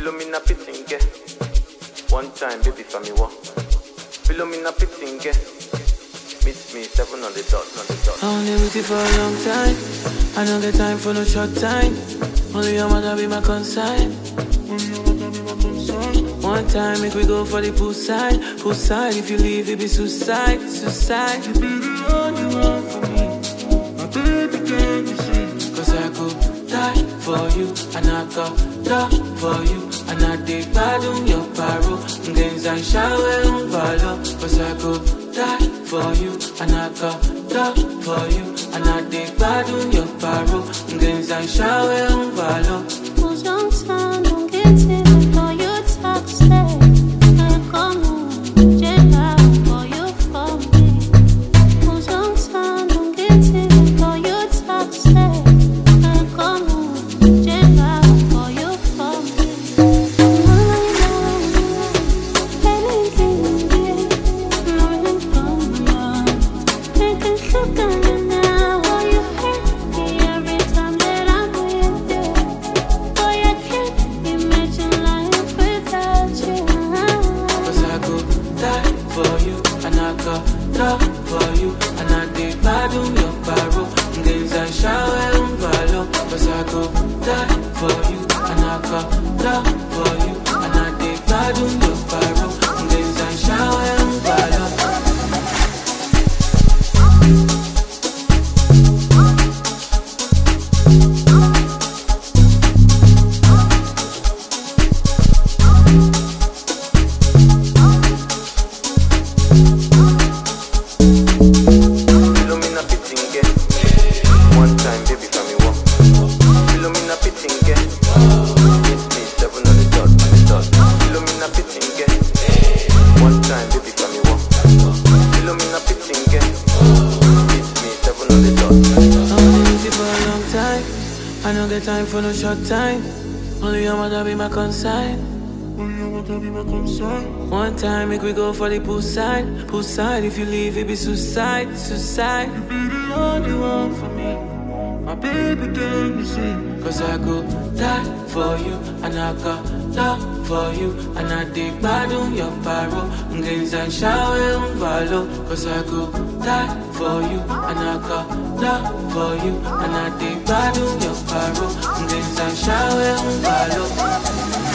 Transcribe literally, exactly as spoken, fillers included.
Philomena Pittinge. One time, baby, for me, what? Philomena Pittinge. Meet me, seven on the dot, on the dot. I only waited for a long time. I don't get time for no short time. Only your mother be my consign. One time, make we go for the poolside. Poolside, if you leave, it be suicide, suicide. You be the only one for me. My baby, can you see? Cause I could die for you, and I got love for you. And I dig bad on your paro. Games I shower on follow. Cause I could die for you, and I got love for you. And I dig bad on your paro. Games I shower on follow. Who's on time, don't get it before you talk, say I come on, check out for you for me. Who's on time, don't get it before you talk, say I come on, check out for you for me. Love for you, and I dig bad on your paro. Games I shower on follow. Cause I go die for you, and I got love for you. And I dig bad on your paro. Games I shower on follow. Time for no short time. Only your mother be my consign. Only your mother be my consign. One time make we go for the poolside. Poolside, if you leave it be suicide, suicide. You be the only one for me. My baby, can you see? Cause I could die for you, and I got love for you. And I dig bad on your paro. Games I shower on follow. Cause I could die for you, and I got love for you. And I dig bad on your paro. Games I shower on follow.